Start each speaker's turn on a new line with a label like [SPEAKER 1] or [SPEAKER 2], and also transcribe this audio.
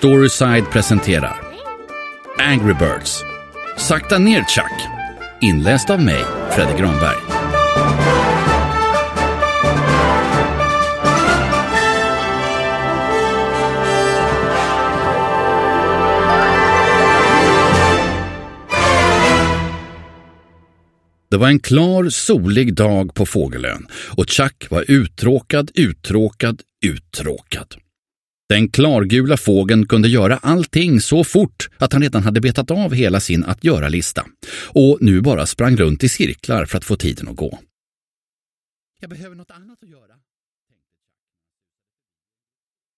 [SPEAKER 1] Storyside presenterar Angry Birds. Sakta ner Chuck. Inläst av mig, Fredrik Granberg. Det var en klar, solig dag på Fågelön och Chuck var uttråkad. Den klargula fågeln kunde göra allting så fort att han redan hade betat av hela sin att göra-lista och nu bara sprang runt i cirklar för att få tiden att gå. Jag behöver något annat att göra,